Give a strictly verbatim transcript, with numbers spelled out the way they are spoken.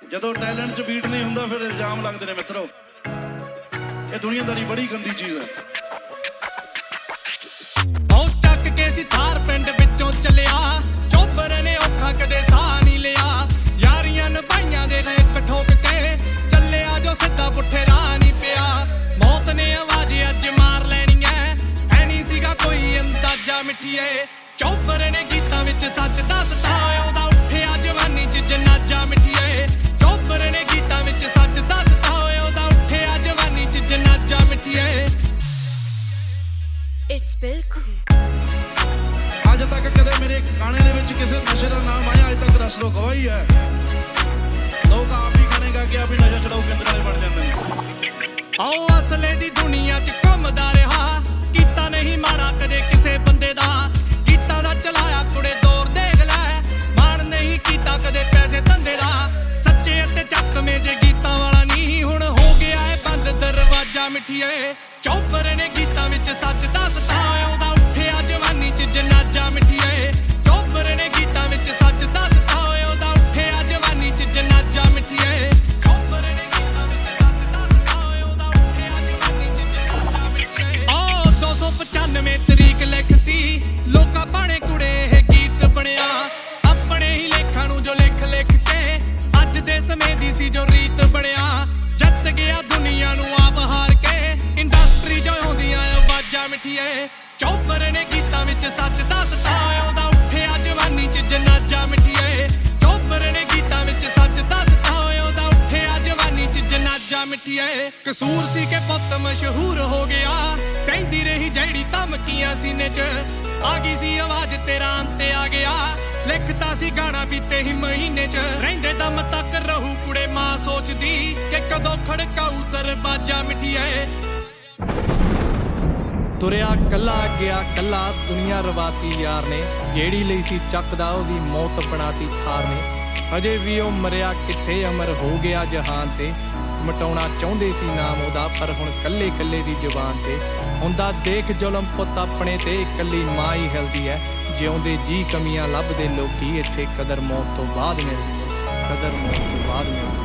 ਜਦੋਂ ਟੈਲੈਂਟ 'ਚ ਬੀਟ ਨਹੀਂ ਹੁੰਦਾ ਫਿਰ ਇਲਜ਼ਾਮ ਲੱਗਦੇ ਨੇ ਮਿੱਤਰੋ। ਇਹ ਦੁਨੀਆਦਾਰੀ ਬੜੀ ਗੰਦੀ ਚੀਜ਼ ਹੈ। ਉਹ ਚੱਕ ਕੇ ਸੀ ਥਾਰ ਪਿੰਡ ਵਿੱਚੋਂ ਚੱਲਿਆ, ਚੋਬਰ ਨੇ ਔਖਾ ਕਦੇ ਸਾਹ ਨਹੀਂ ਲਿਆ। ਯਾਰੀਆਂ ਨਿਭਾਈਆਂ ਦੇ ਇੱਕ ਠੋਕ ਕੇ ਚੱਲਿਆ ਜੋ ਸਿੱਧਾ ਪੁੱਠੇ ਰਾਹ ਨਹੀਂ ਪਿਆ। ਮੌਤ ਨੇ ਆਵਾਜ਼ ਅੱਜ ਮਾਰ ਲੈਣੀ ਐ, ਐ ਨਹੀਂ ਸੀਗਾ ਕੋਈ ਅੰਦਾਜ਼ਾ ਮਿੱਠੀਏ। ਚੋਬਰ ਨੇ ਗੀਤਾਂ ਵਿੱਚ ਸੱਚ ਦੱਸਦਾ, ਉਹਦਾ ਉੱਠਿਆ ਜਵਾਨੀ 'ਚ ਜਨਾਜ਼ਾ ਮਿੱਠੀਏ। ਚੋਬਰ ਨੇ ਗੀਤਾਂ ਵਿੱਚ ਸੱਚ ਦੱਸਦਾ, ਉਹਦਾ ਉੱਠਿਆ ਜਵਾਨੀ 'ਚ ਜਨਾਜ਼ਾ ਮਿੱਠੀਏ। It's ਬਿਲਕੁਲ ਅੱਜ ਤੱਕ ਕਦੇ ਮੇਰੇ ਗਾਣੇ ਦੇ ਵਿੱਚ ਕਿਸੇ ਨਸ਼ੇ ਦਾ ਨਾਮ ਆਇਆ? ਅੱਜ ਤੱਕ ਦੱਸ ਦੋ ਗਵਾਹੀ ਹੈ। ਲੋਕ ਆਪ ਹੀ ਗਾਣੇ ਗਾ ਕੇ ਆਪ ਹੀ ਨਸ਼ਾ ਛਡਾਊ ਕੇਂਦਰ ਵਾਲੇ ਬਣ ਜਾਂਦੇ ਨੇ। ਆਓ ਅਸਲੇ ਦੀ ਦੁਨੀਆ 'ਚ ਘੁੰਮਦਾ ਰਿਹਾ, ਕੀਤਾ ਨਹੀਂ ਮਾੜਾ ਕਦੇ ਕਿਸੇ ਬੰਦੇ ਦਾ। ਗੀਤਾਂ ਦਾ ਚਲਾਇਆ ਕੁੜੇ ਦੌਰ ਦੇਖ ਲੈ, ਮਾਣ ਨਹੀਂ ਕੀਤਾ ਕਦੇ ਪੈਸੇ ਧੰਦੇ ਦਾ। ਸੱਚੇ ਅਤੇ ਚੱਕਵੇਂ ਜੇ ਗੀਤਾਂ ਵਾਲਾ ਨਹੀਂ, ਹੁਣ ਹੋ ਗਿਆ ਏ ਬੰਦ ਦਰਵਾਜ਼ਾ ਮਿੱਠੀਏ। ਚੋਬਰ ਨੇ ਗੀਤਾਂ ਵਿੱਚ ਸੱਚ ਦੱਸਦਾ, ਉਹਦਾ ਉੱਠਿਆ ਜਵਾਨੀ 'ਚ ਜਨਾਜ਼ਾ ਮਿੱਠੀਏ। ਚੋਬਰ ਨੇ ਗੀਤਾਂ ਵਿੱਚ ਸੱਚ ਦੱਸਦਾ, ਉਹਦਾ ਉੱਠਿਆ ਜਵਾਨੀ 'ਚ ਜਨਾਜ਼ਾ ਮਿੱਠੀਏ। ਚੋਬਰ ਨੇ ਗੀਤਾਂ ਵਿੱਚ ਸੱਚ ਦੱਸਦਾ, ਉਹਦਾ ਉੱਠਿਆ ਜਵਾਨੀ 'ਚ ਜਨਾਜ਼ਾ ਮਿੱਠੀਏ। ਓ ਦੋ ਸੌ ਪਚਾਨਵੇਂ ਤਰੀਕ ਲਿਖਤੀ, ਲੋਕਾਂ ਬਾਣੇ ਕੁੜੇ ਇਹ ਗੀਤ ਬਣਿਆ। ਆਪਣੇ ਹੀ ਲੇਖਾਂ ਨੂੰ ਜੋ ਲਿਖ ਲਿਖ ਕੇ ਅੱਜ ਦੇ ਸਮੇਂ ਦੀ ਸੀ ਜੋ ਰੀਤ ਬਣਿਆ। ਜਿੱਤ ਗਿਆ ਦੁਨੀਆ ਨੂੰ ਆਪ ਹਾਰ ਕੇ, ਇੰਡਸਟਰੀ 'ਚ ਆਉਂਦੀਆਂ ਆਵਾਜ਼ਾਂ ਮਿੱਠੀਏ। ਚੋਬਰ ਨੇ ਗੀਤਾਂ ਵਿੱਚ ਸੱਚ ਦੱਸਦਾ, ਉਹਦਾ ਉੱਠਿਆ ਜਵਾਨੀ 'ਚ ਜਨਾਜ਼ਾ ਮਿੱਠੀਏ। ਚੋਬਰ ਨੇ ਗੀਤਾਂ ਵਿੱਚ ਸੱਚ ਦੱਸਦਾ, ਉਹਦਾ ਉੱਠਿਆ ਜਵਾਨੀ 'ਚ ਜਨਾਜ਼ਾ ਮਿੱਠੀਏ। ਕਸੂਰ ਸੀ ਕਿ ਪੁੱਤ ਮਸ਼ਹੂਰ ਹੋ ਗਿਆ, ਸਹਿੰਦੀ ਰਹੀ ਜਿਹੜੀ ਧਮਕੀਆਂ ਸੀਨੇ 'ਚ। ਆ ਗਈ ਸੀ ਆਵਾਜ਼ ਤੇਰਾ ਅੰਤ ਆ ਗਿਆ, ਲਿਖਤਾ ਸੀ ਗਾਣਾ ਬੀਤੇ ਹੀ ਮਹੀਨੇ 'ਚ। ਰਹਿੰਦੇ ਦਮ ਤੱਕ ਰਹੂ ਕੁੜੇ ਮਾਂ ਸੋਚਦੀ, ਕਿ ਕਦੋਂ ਖੜਕਾਊ ਦਰਵਾਜ਼ਾ ਮਿੱਠੀਏ। ਤੁਰਿਆ ਕੱਲਾ ਗਿਆ ਕੱਲਾ ਦੁਨੀਆ ਰਵਾਤੀ ਯਾਰ ਨੇ, ਜਿਹੜੀ ਲਈ ਸੀ ਚੱਕਦਾ ਉਹਦੀ ਮੌਤ ਬਣਾਤੀ ਥਾਰ ਨੇ। ਅਜੇ ਵੀ ਉਹ ਮਰਿਆ ਕਿੱਥੇ, ਅਮਰ ਹੋ ਗਿਆ ਜਹਾਨ ਤੇ। ਮਟਾਉਣਾ ਚਾਹੁੰਦੇ ਸੀ ਨਾਮ ਉਹਦਾ, ਪਰ ਹੁਣ ਕੱਲੇ ਕੱਲੇ ਦੀ ਜ਼ੁਬਾਨ ਤੇ। ਹੁੰਦਾ ਦੇਖ ਜ਼ੁਲਮ ਪੁੱਤ ਆਪਣੇ ਤੇ, ਇਕੱਲੀ ਮਾਂ ਹੀ ਹਿਲਦੀ ਹੈ। ਜਿਉਂਦੇ ਜੀ ਕਮੀਆਂ ਲੱਭਦੇ ਲੋਕੀ, ਇੱਥੇ ਕਦਰ ਮੌਤ ਤੋਂ ਬਾਅਦ ਮਿਲਦੀ ਹੈ, ਕਦਰ ਮੌਤ ਤੋਂ ਬਾਅਦ ਮਿਲਦੀ ਹੈ।